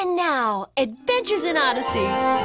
And now, Adventures in Odyssey.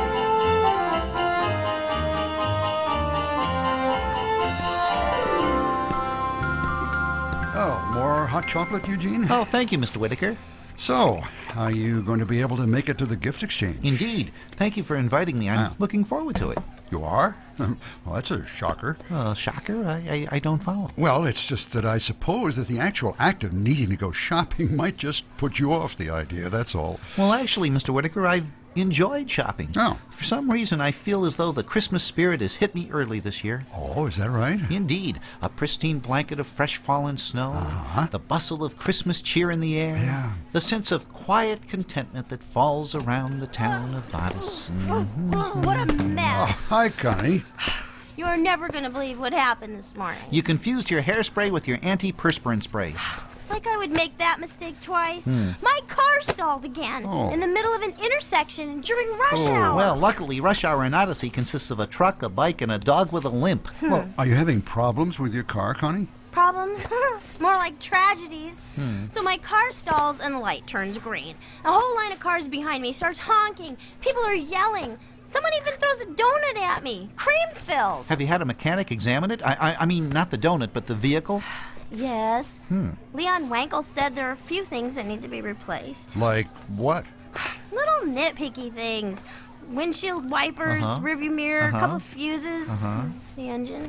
Oh, more hot chocolate, Eugene? Oh, thank you, Mr. Whitaker. So, are you going to be able to make it to the gift exchange? Indeed. Thank you for inviting me. I'm looking forward to it. You are? Well, that's a shocker. Shocker? I don't follow. Well, it's just that I suppose that the actual act of needing to go shopping might just put you off the idea, that's all. Well, actually, Mr. Whitaker, I've enjoyed shopping. Oh. For some reason, I feel as though the Christmas spirit has hit me early this year. Oh, is that right? Indeed. A pristine blanket of fresh fallen snow, the bustle of Christmas cheer in the air, the sense of quiet contentment that falls around the town of Odyssey. What a mess. Hi, Connie. You're never going to believe what happened this morning. You confused your hairspray with your antiperspirant spray. Like I would make that mistake twice. My car stalled again in the middle of an intersection during rush hour. Well, luckily, rush hour in Odyssey consists of a truck, a bike, and a dog with a limp. Well, are you having problems with your car, Connie? Problems? More like tragedies. So my car stalls and the light turns green. A whole line of cars behind me starts honking. People are yelling. Someone even throws a donut at me, cream-filled. Have you had a mechanic examine it? I mean, not the donut, but the vehicle? Yes. Leon Wankel said there are a few things that need to be replaced. Like what? Little nitpicky things. Windshield wipers, rearview mirror, a couple of fuses, the engine.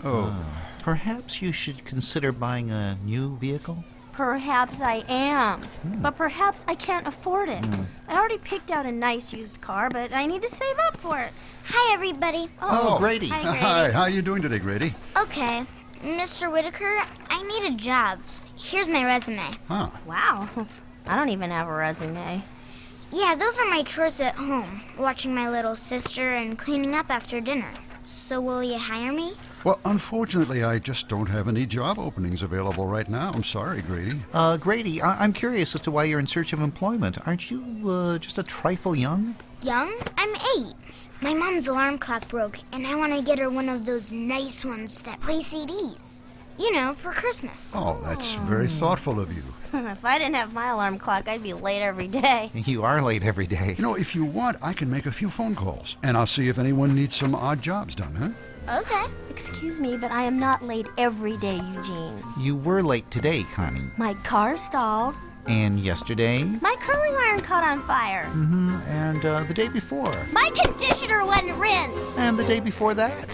Perhaps you should consider buying a new vehicle? Perhaps I am, but perhaps I can't afford it. I already picked out a nice used car, but I need to save up for it. Hi, everybody. Oh, Grady. Hi, Grady. Hi, how are you doing today, Grady? Okay, Mr. Whitaker, I need a job. Here's my resume. Huh. Wow. I don't even have a resume. Yeah, those are my chores at home, watching my little sister and cleaning up after dinner. So will you hire me? Well, unfortunately, I just don't have any job openings available right now. I'm sorry, Grady. Grady, I'm curious as to why you're in search of employment. Aren't you just a trifle young? Young? I'm 8. My mom's alarm clock broke, and I want to get her one of those nice ones that play CDs. You know, for Christmas. Oh, that's very thoughtful of you. If I didn't have my alarm clock, I'd be late every day. You are late every day. You know, if you want, I can make a few phone calls, and I'll see if anyone needs some odd jobs done, huh? Okay. Excuse me, but I am not late every day, Eugene. You were late today, Connie. My car stalled. And yesterday? My curling iron caught on fire. And the day before? My conditioner wouldn't rinse. And the day before that?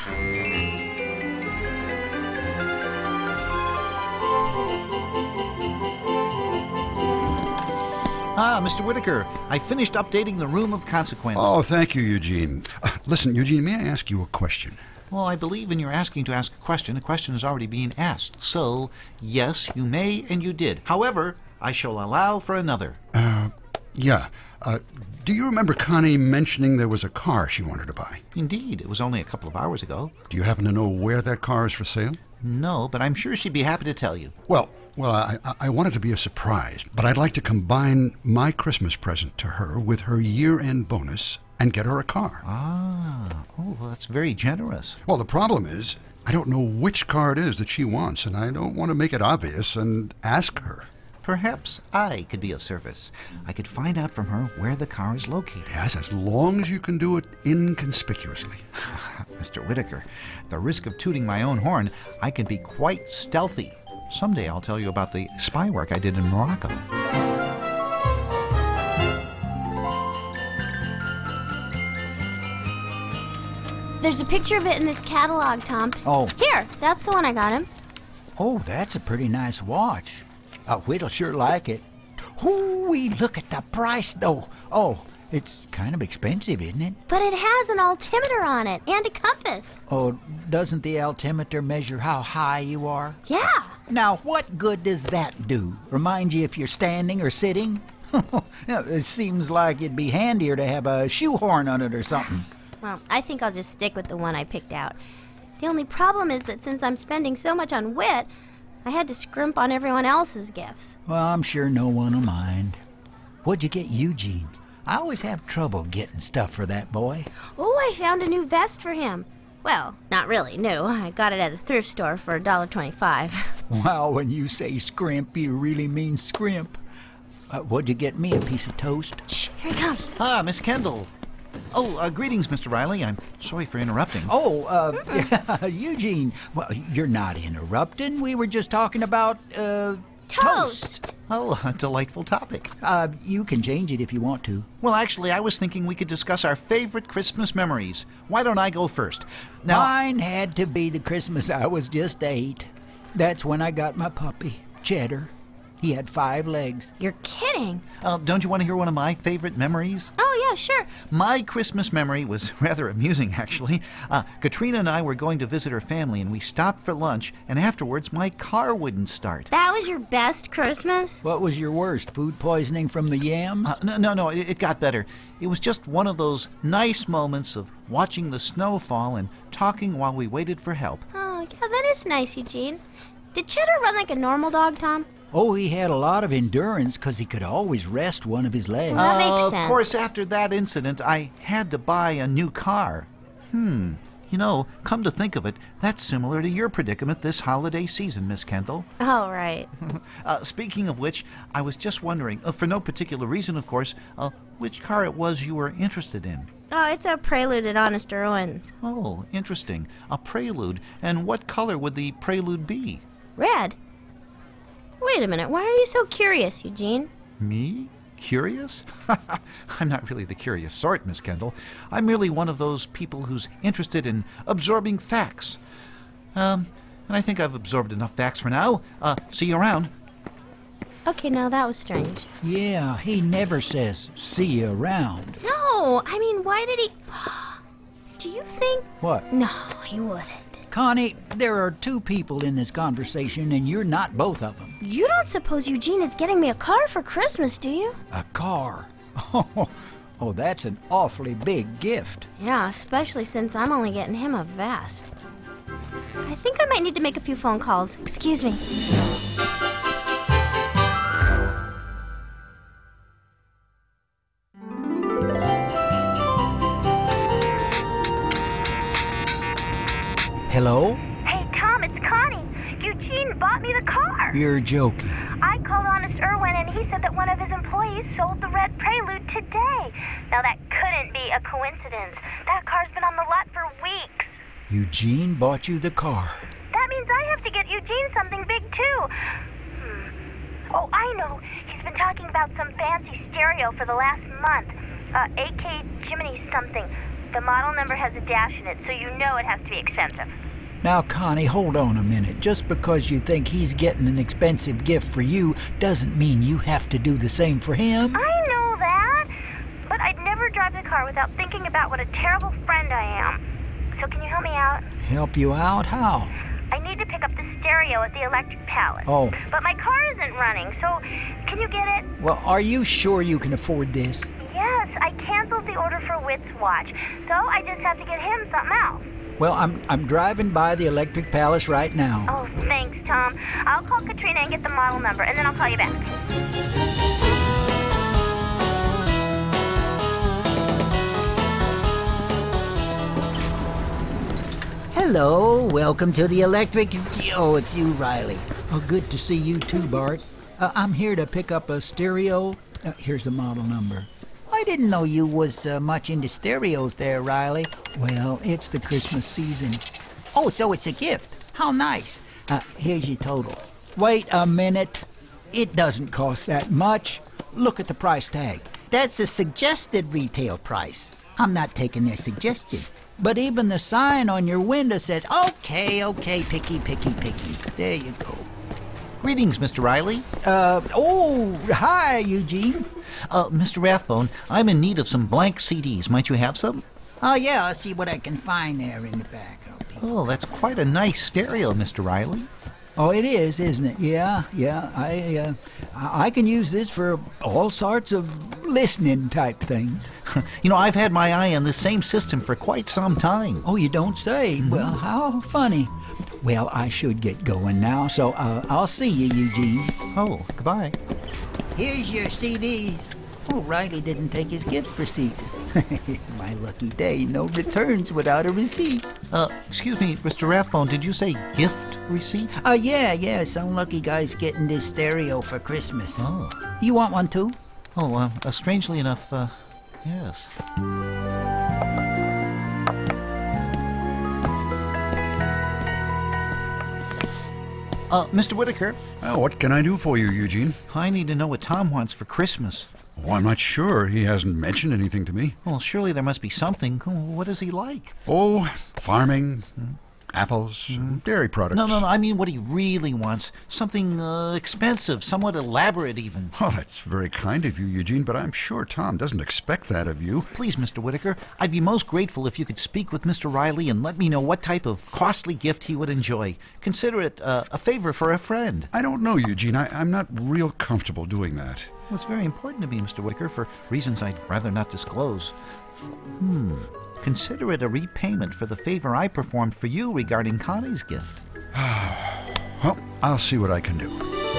Mr. Whitaker, I finished updating the Room of Consequence. Oh, thank you, Eugene. Listen, Eugene, may I ask you a question? Well, I believe in your asking to ask a question. A question is already being asked. So, yes, you may and you did. However, I shall allow for another. Yeah. Do you remember Connie mentioning there was a car she wanted to buy? Indeed, it was only a couple of hours ago. Do you happen to know where that car is for sale? No, but I'm sure she'd be happy to tell you. Well, I want it to be a surprise, but I'd like to combine my Christmas present to her with her year-end bonus and get her a car. Well, that's very generous. Well, the problem is, I don't know which car it is that she wants, and I don't want to make it obvious and ask her. Perhaps I could be of service. I could find out from her where the car is located. Yes, as long as you can do it inconspicuously. Mr. Whitaker, at the risk of tooting my own horn, I can be quite stealthy. Someday I'll tell you about the spy work I did in Morocco. There's a picture of it in this catalog, Tom. Oh. Here, that's the one I got him. Oh, that's a pretty nice watch. Whit'll sure like it. Hoo-wee, look at the price, though. Oh, it's kind of expensive, isn't it? But it has an altimeter on it and a compass. Oh, doesn't the altimeter measure how high you are? Yeah. Now, what good does that do? Remind you if you're standing or sitting? It seems like it'd be handier to have a shoehorn on it or something. Well, I think I'll just stick with the one I picked out. The only problem is that since I'm spending so much on wit, I had to scrimp on everyone else's gifts. Well, I'm sure no one will mind. What'd you get Eugene? I always have trouble getting stuff for that boy. Oh, I found a new vest for him. Well, not really new. I got it at a thrift store for $1.25. Wow, when you say scrimp, you really mean scrimp. Would you get me a piece of toast? Shh, here he comes. Ah, Miss Kendall. Oh, greetings, Mr. Riley. I'm sorry for interrupting. Eugene. Well, you're not interrupting. We were just talking about, Toast. Oh, a delightful topic. You can change it if you want to. Well, actually, I was thinking we could discuss our favorite Christmas memories. Why don't I go first? Now, Mine had to be the Christmas I was just 8. That's when I got my puppy, Cheddar. He had 5 legs. You're kidding. don't you want to hear one of my favorite memories? Oh, yeah, sure. My Christmas memory was rather amusing, actually. Katrina and I were going to visit her family, and we stopped for lunch, and afterwards my car wouldn't start. That was your best Christmas? What was your worst, food poisoning from the yams? No, it got better. It was just one of those nice moments of watching the snow fall and talking while we waited for help. Oh, yeah, that is nice, Eugene. Did Cheddar run like a normal dog, Tom? Oh, he had a lot of endurance because he could always rest one of his legs. That makes sense. Of course, after that incident, I had to buy a new car. You know, come to think of it, that's similar to your predicament this holiday season, Miss Kendall. Oh, right. Speaking of which, I was just wondering, for no particular reason, of course, which car it was you were interested in. Oh, it's a Prelude at Honest Irwin's. Oh, interesting. A Prelude. And what color would the Prelude be? Red. Wait a minute, why are you so curious, Eugene? Me? Curious? I'm not really the curious sort, Miss Kendall. I'm merely one of those people who's interested in absorbing facts. And I think I've absorbed enough facts for now. See you around. Okay, now that was strange. Yeah, he never says, see you around. No, I mean, why did he... Do you think... What? No, he wouldn't. Connie, there are 2 people in this conversation, and you're not both of them. You don't suppose Eugene is getting me a car for Christmas, do you? A car? Oh, that's an awfully big gift. Yeah, especially since I'm only getting him a vest. I think I might need to make a few phone calls. Excuse me. Hello? Hey, Tom, it's Connie. Eugene bought me the car. You're joking. I called Honest Irwin, and he said that one of his employees sold the red Prelude today. Now, that couldn't be a coincidence. That car's been on the lot for weeks. Eugene bought you the car. That means I have to get Eugene something big, too. Oh, I know. He's been talking about some fancy stereo for the last month. AK Jiminy something. The model number has a dash in it, so you know it has to be expensive. Now, Connie, hold on a minute. Just because you think he's getting an expensive gift for you doesn't mean you have to do the same for him. I know that, but I'd never drive the car without thinking about what a terrible friend I am. So can you help me out? Help you out? How? I need to pick up the stereo at the Electric Palace. Oh. But my car isn't running, so can you get it? Well, are you sure you can afford this? Yes, I canceled the order for Witt's watch, so I just have to get him something else. Well, I'm driving by the Electric Palace right now. Oh, thanks, Tom. I'll call Katrina and get the model number, and then I'll call you back. Hello, welcome to the Electric... Oh, it's you, Riley. Oh, good to see you too, Bart. I'm here to pick up a stereo. Here's the model number. I didn't know you was much into stereos there, Riley. Well, it's the Christmas season. Oh, so it's a gift. How nice. Here's your total. Wait a minute. It doesn't cost that much. Look at the price tag. That's the suggested retail price. I'm not taking their suggestion. But even the sign on your window says, okay, picky. There you go. Greetings, Mr. Riley. Hi, Eugene. Mr. Rathbone, I'm in need of some blank CDs. Might you have some? Oh, yeah, I'll see what I can find there in the back. Oh, that's quite a nice stereo, Mr. Riley. Oh, it is, isn't it? Yeah. I can use this for all sorts of listening type things. You know, I've had my eye on this same system for quite some time. Oh, you don't say? Mm-hmm. Well, how funny. Well, I should get going now, so I'll see you, Eugene. Oh, goodbye. Here's your CDs. Oh, Riley didn't take his gift receipt. My lucky day, no returns without a receipt. Excuse me, Mr. Rathbone, did you say gift receipt? Yeah. Some lucky guy's getting this stereo for Christmas. Oh. You want one too? Oh, strangely enough, yes. Mr. Whitaker, What can I do for you, Eugene? I need to know what Tom wants for Christmas. Oh, I'm not sure. He hasn't mentioned anything to me. Well, surely there must be something. What does he like? Oh, farming, apples, dairy products. No, I mean what he really wants. Something expensive, somewhat elaborate even. Oh, that's very kind of you, Eugene, but I'm sure Tom doesn't expect that of you. Please, Mr. Whitaker, I'd be most grateful if you could speak with Mr. Riley and let me know what type of costly gift he would enjoy. Consider it a favor for a friend. I don't know, Eugene. I'm not real comfortable doing that. Well, it's very important to me, Mr. Whitaker, for reasons I'd rather not disclose. Consider it a repayment for the favor I performed for you regarding Connie's gift. Well, I'll see what I can do.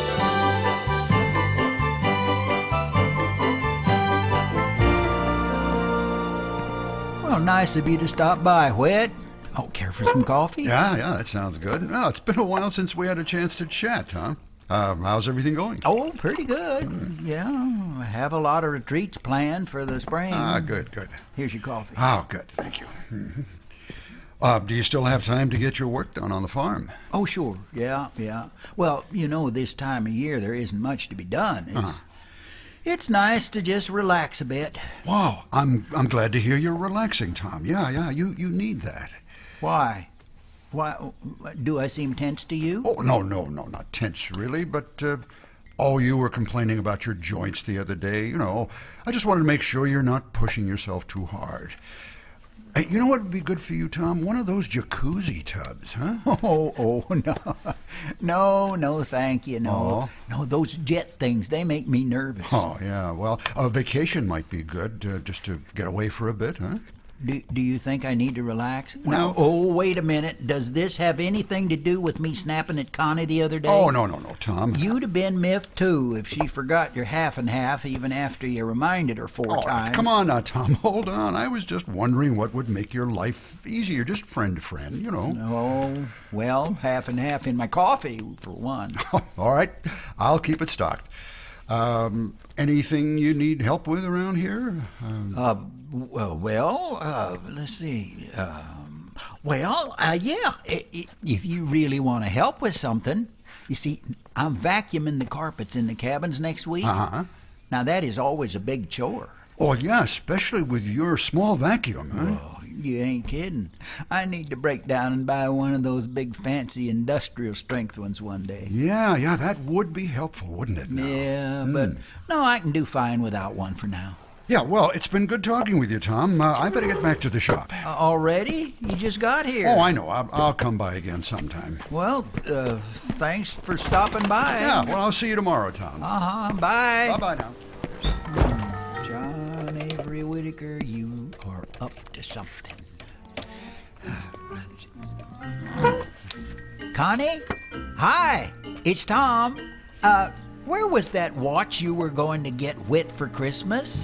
Well, nice of you to stop by, Whit. Oh, care for some coffee? Yeah, that sounds good. Well, it's been a while since we had a chance to chat, Tom. How's everything going? Oh, pretty good. Yeah, I have a lot of retreats planned for the spring. Good. Here's your coffee. Oh, good, thank you. Do you still have time to get your work done on the farm? Oh, sure. Yeah. Well, this time of year there isn't much to be done. It's nice to just relax a bit. Wow, I'm glad to hear you're relaxing, Tom. Yeah, you need that. Why? Do I seem tense to you? Oh, no, not tense, really, but, you were complaining about your joints the other day. I just wanted to make sure you're not pushing yourself too hard. Hey, you know what would be good for you, Tom? One of those jacuzzi tubs, huh? No, thank you, no. No, those jet things, they make me nervous. Oh, yeah, well, a vacation might be good, just to get away for a bit, huh? Do you think I need to relax? No. Oh, wait a minute. Does this have anything to do with me snapping at Connie the other day? Oh, no, Tom. You'd have been miffed, too, if she forgot your half and half even after you reminded her 4 times. Come on now, Tom. Hold on. I was just wondering what would make your life easier. Just friend to friend, Oh, well, half and half in my coffee, for one. All right. I'll keep it stocked. Anything you need help with around here? Let's see. If you really want to help with something. You see, I'm vacuuming the carpets in the cabins next week. Uh-huh. Now, that is always a big chore. Oh, yeah, especially with your small vacuum, huh? Oh, you ain't kidding. I need to break down and buy one of those big fancy industrial strength ones one day. Yeah, that would be helpful, wouldn't it? Now? Yeah, but no, I can do fine without one for now. Yeah, well, it's been good talking with you, Tom. I better get back to the shop. Already? You just got here. Oh, I know. I'll come by again sometime. Well, thanks for stopping by. Yeah, well, I'll see you tomorrow, Tom. Bye. Bye-bye now. John Avery Whitaker, you are up to something. Connie? Hi, it's Tom. Where was that watch you were going to get Whit for Christmas?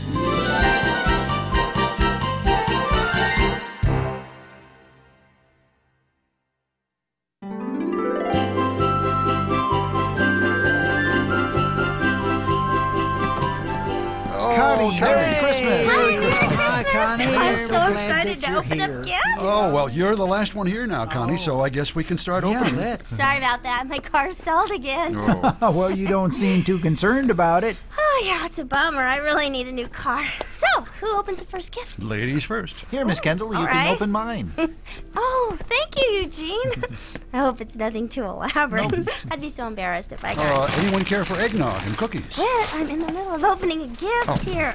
Merry Christmas! Merry Christmas! Hi, Connie. I'm so Glad excited that to you're open here. up gifts. Oh, well, you're the last one here now, Connie, so I guess we can start opening. Sorry about that. My car stalled again. Oh. Well, you don't seem too concerned about it. Oh, yeah, it's a bummer. I really need a new car. So, who opens the first gift? Ladies first. Here, Miss Kendall, you all can right. open mine. Oh, thank you, Eugene. I hope it's nothing too elaborate. I'd be so embarrassed if I got it. Anyone care for eggnog and cookies? Whit, I'm in the middle of opening a gift here.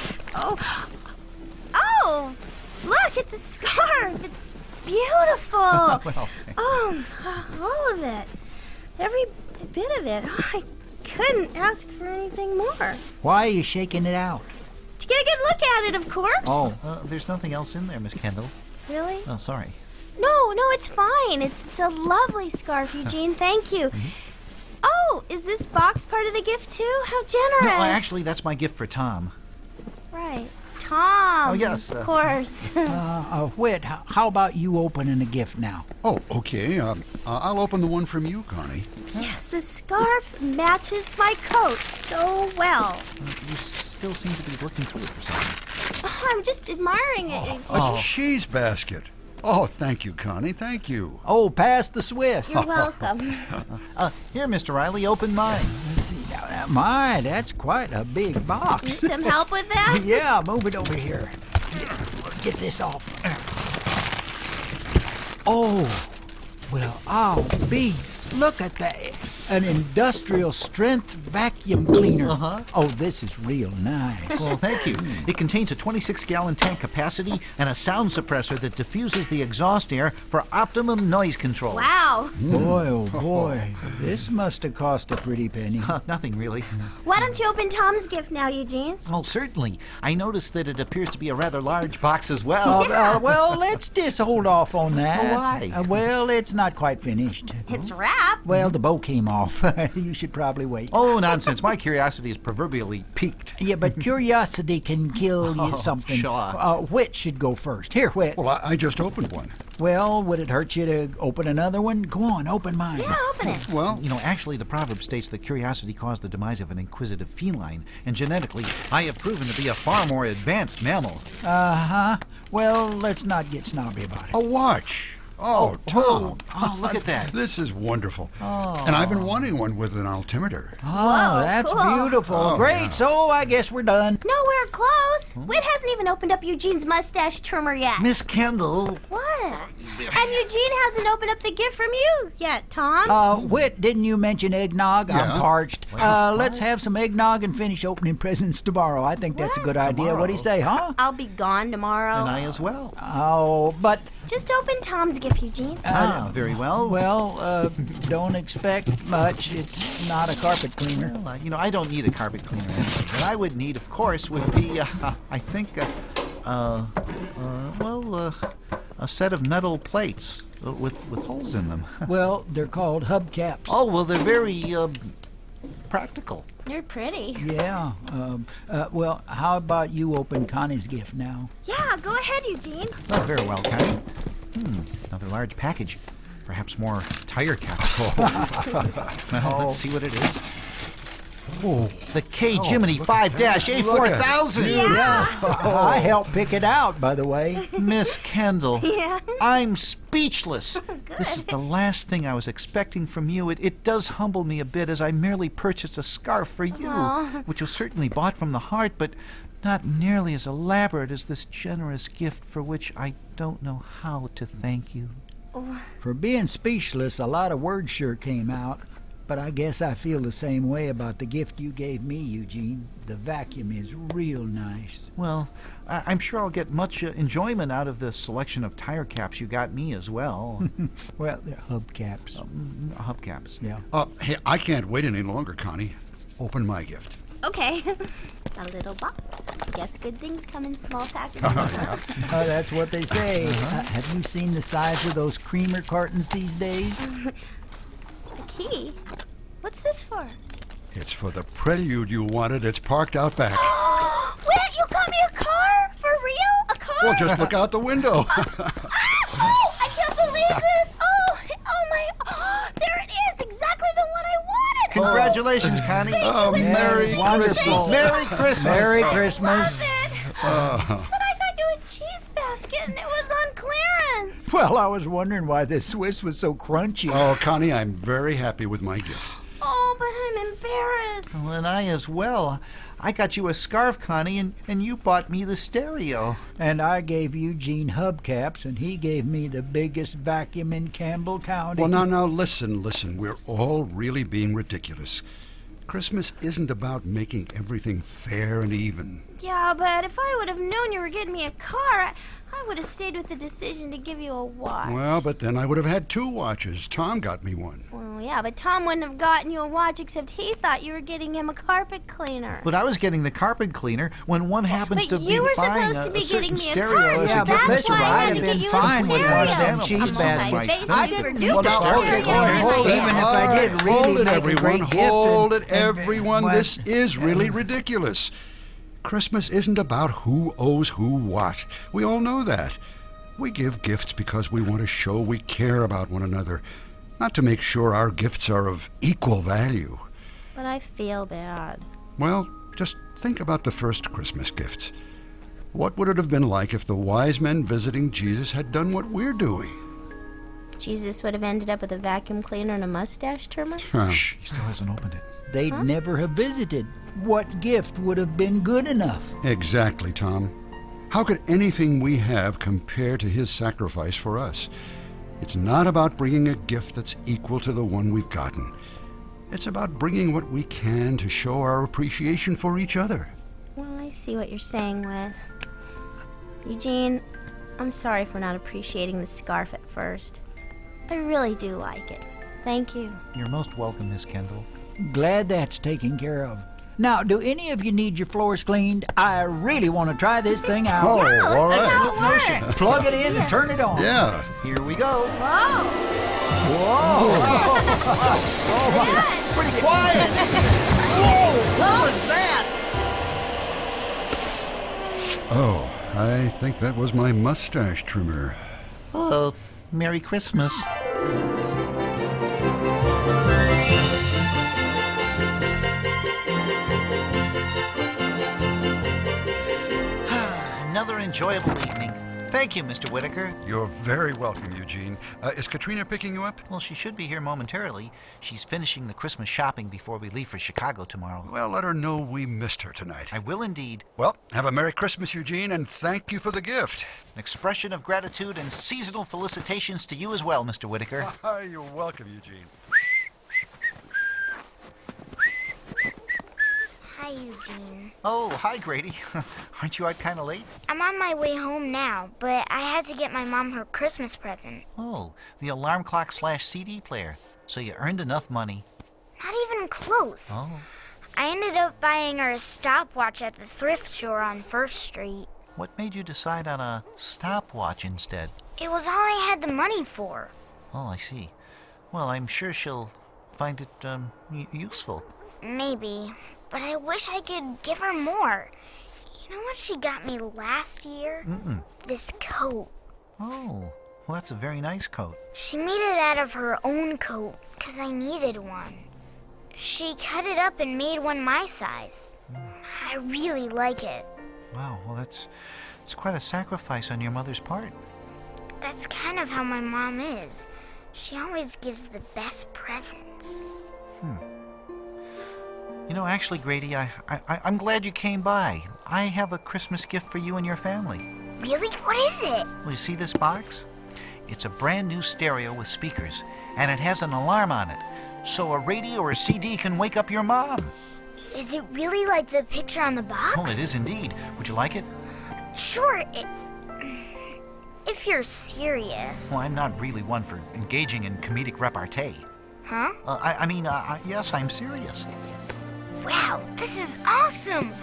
Oh, look, it's a scarf. It's beautiful. All of it. Every bit of it. I couldn't ask for anything more. Why are you shaking it out? To get a good look at it, of course. There's nothing else in there, Miss Kendall. Really? Oh, sorry. No, it's fine. It's a lovely scarf, Eugene. Thank you. Oh, is this box part of the gift, too? How generous. No, actually, that's my gift for Tom. Right. Tom. Oh, yes. Of course. Whit, how about you opening a gift now? Oh, okay. I'll open the one from you, Connie. Yes, the scarf matches my coat so well. You still seem to be looking through it for something. Oh, I'm just admiring it. A cheese basket. Oh, thank you, Connie. Thank you. Oh, pass the Swiss. You're welcome. Here, Mr. Riley, open mine. Let's see now. My, that's quite a big Need box. some help with that? Yeah, move it over here. Get this off. Oh, well, I'll be. Look at that. An industrial strength vacuum cleaner. Uh-huh. Oh, this is real nice. Well, thank you. It contains a 26-gallon tank capacity and a sound suppressor that diffuses the exhaust air for optimum noise control. Wow. Boy, oh boy. This must have cost a pretty penny. Nothing really. Why don't you open Tom's gift now, Eugene? Oh, certainly. I noticed that it appears to be a rather large box as well. Well, let's just hold off on that. Why? Well, it's not quite finished. It's wrapped. Well, the bow came off. You should probably wait. Oh, nonsense. My curiosity is proverbially piqued. Yeah, but curiosity can kill you something. Sure. Whit should go first. Here, Whit. Well, I just opened one. Well, would it hurt you to open another one? Go on, open mine. Yeah, open it. Well, You know, actually, the proverb states that curiosity caused the demise of an inquisitive feline, and genetically, I have proven to be a far more advanced mammal. Uh-huh. Well, let's not get snobby about it. a watch. Oh, Tom. Oh, look at that. This is wonderful. And I've been wanting one with an altimeter. Oh, that's cool. beautiful. Oh, Great, yeah. so I guess we're done. No, we're close. Whit hasn't even opened up Eugene's mustache trimmer yet. Miss Kendall. What? And Eugene hasn't opened up the gift from you yet, Tom. Whit, didn't you mention eggnog? Yeah. I'm parched. Let's have some eggnog and finish opening presents tomorrow. I think that's a good idea. What do you say, huh? I'll be gone tomorrow. And I as well. Oh, but, Just open Tom's gift, Eugene. Very well. well, don't expect much. It's not a carpet cleaner. Well, you know, I don't need a carpet cleaner. What I would need, of course, would be, I think, a set of metal plates with holes in them. Well, they're called hubcaps. Oh, well, they're very practical. You're pretty. Yeah. Well, how about you open Connie's gift now? Yeah, go ahead, Eugene. Oh, very well, Connie. Another large package. Perhaps more tire caps. Well, let's see what it is. Oh, the K Jiminy 5-A4000. I helped pick it out, by the way. Miss Kendall. Yeah. I'm speechless. This is the last thing I was expecting from you. It does humble me a bit, as I merely purchased a scarf for you, which was certainly bought from the heart, but not nearly as elaborate as this generous gift, for which I don't know how to thank you. For being speechless, a lot of words sure came out. But I guess I feel the same way about the gift you gave me, Eugene. The vacuum is real nice. Well, I'm sure I'll get much enjoyment out of the selection of tire caps you got me as well. Well, they're hubcaps. Hubcaps. Yeah. Hey, I can't wait any longer, Connie. Open my gift. Okay. A little box. Guess good things come in small packages. Oh, that's what they say. Have you seen the size of those creamer cartons these days? A key? What's this for? It's for the prelude you wanted. It's parked out back. Wait, you got me a car? For real? A car? Well, just look out the window. Oh, I can't believe this. Oh my. There it is. Exactly the one I wanted. Congratulations, Connie. Oh, Merry wonderful. Christmas. Merry Christmas. Merry Love Christmas. it. But I got you a cheese basket and it was on clearance. Well, I was wondering why this Swiss was so crunchy. Oh, Connie, I'm very happy with my gift. Oh, but I'm embarrassed. Well, and I as well. I got you a scarf, Connie, and you bought me the stereo. And I gave Eugene hubcaps, and he gave me the biggest vacuum in Campbell County. Well, now, listen. We're all really being ridiculous. Christmas isn't about making everything fair and even. Yeah, but if I would have known you were getting me a car, I would have stayed with the decision to give you a watch. Well, but then I would have had 2 watches. Tom got me one. Well, yeah, but Tom wouldn't have gotten you a watch except he thought you were getting him a carpet cleaner. But I was getting the carpet cleaner when one happens But to be you were buying supposed to a be certain getting me a stereo. car, as so a but gift. that's listen, why I I'd had have to been get you a fine with one of stereo. them cheese A baskets. multi-taste I super didn't- duper well, now, stereo. okay, hold it. Even if I did really Hold it, make a everyone. great gift Hold and- it, everyone. well, This is really ridiculous. Christmas isn't about who owes who what. We all know that. We give gifts because we want to show we care about one another, not to make sure our gifts are of equal value. But I feel bad. Well, just think about the first Christmas gifts. What would it have been like if the wise men visiting Jesus had done what we're doing? Jesus would have ended up with a vacuum cleaner and a mustache trimmer? Shh, he still hasn't opened it. They'd never have visited. What gift would have been good enough? Exactly, Tom. How could anything we have compare to his sacrifice for us? It's not about bringing a gift that's equal to the one we've gotten. It's about bringing what we can to show our appreciation for each other. Well, I see what you're saying, Whit. Eugene, I'm sorry for not appreciating the scarf at first. I really do like it. Thank you. You're most welcome, Miss Kendall. Glad that's taken care of. Now, do any of you need your floors cleaned? I really want to try this thing out. Oh, all Let's see right. how it works. Plug it in and turn it on. Yeah. Here we go. Whoa! Pretty quiet. Whoa! What was that? Oh, I think that was my mustache trimmer. Oh, Merry Christmas. Another enjoyable evening. Thank you, Mr. Whitaker. You're very welcome, Eugene. Is Katrina picking you up? Well, she should be here momentarily. She's finishing the Christmas shopping before we leave for Chicago tomorrow. Well, let her know we missed her tonight. I will indeed. Well, have a Merry Christmas, Eugene, and thank you for the gift. An expression of gratitude and seasonal felicitations to you as well, Mr. Whitaker. You're welcome, Eugene. Hi, Eugene. Oh, hi, Grady. Aren't you out kind of late? I'm on my way home now, but I had to get my mom her Christmas present. Oh, the alarm clock / CD player. So you earned enough money. Not even close. Oh. I ended up buying her a stopwatch at the thrift store on 1st Street. What made you decide on a stopwatch instead? It was all I had the money for. Oh, I see. Well, I'm sure she'll find it useful. Maybe, but I wish I could give her more. You know what she got me last year? This coat. Oh, well, that's a very nice coat. She made it out of her own coat, 'cause I needed one. She cut it up and made one my size. I really like it. Wow, well, it's quite a sacrifice on your mother's part. That's kind of how my mom is. She always gives the best presents. You know, actually, Grady, I'm glad you came by. I have a Christmas gift for you and your family. Really? What is it? Well, you see this box? It's a brand new stereo with speakers, and it has an alarm on it, so a radio or a CD can wake up your mom. Is it really like the picture on the box? Oh, it is indeed. Would you like it? Sure. If you're serious. Well, I'm not really one for engaging in comedic repartee. Huh? Yes, I'm serious. Wow, this is awesome!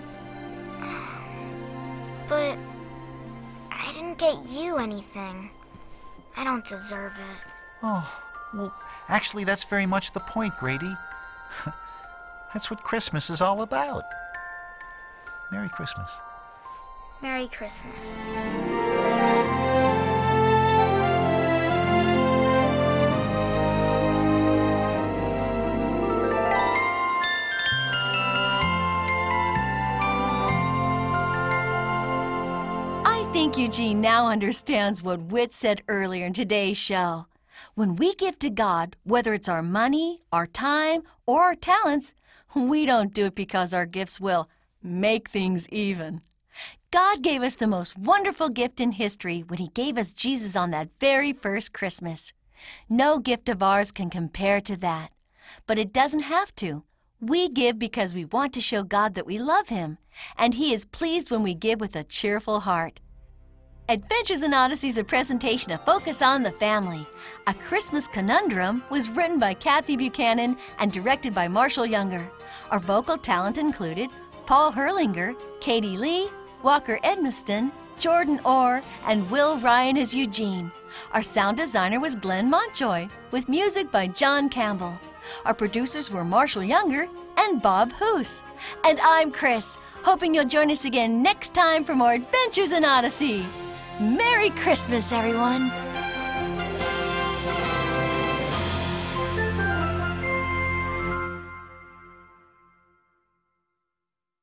But I didn't get you anything. I don't deserve it. Oh, well, actually, that's very much the point, Grady. That's what Christmas is all about. Merry Christmas. Merry Christmas. I think Eugene now understands what Whit said earlier in today's show. When we give to God, whether it's our money, our time, or our talents, we don't do it because our gifts will make things even. God gave us the most wonderful gift in history when He gave us Jesus on that very first Christmas. No gift of ours can compare to that. But it doesn't have to. We give because we want to show God that we love Him, and He is pleased when we give with a cheerful heart. Adventures in Odyssey is a presentation of Focus on the Family. A Christmas Conundrum was written by Kathy Buchanan and directed by Marshall Younger. Our vocal talent included Paul Herlinger, Katie Lee, Walker Edmiston, Jordan Orr, and Will Ryan as Eugene. Our sound designer was Glenn Montjoy, with music by John Campbell. Our producers were Marshall Younger and Bob Hoos. And I'm Chris, hoping you'll join us again next time for more Adventures in Odyssey. Merry Christmas, everyone!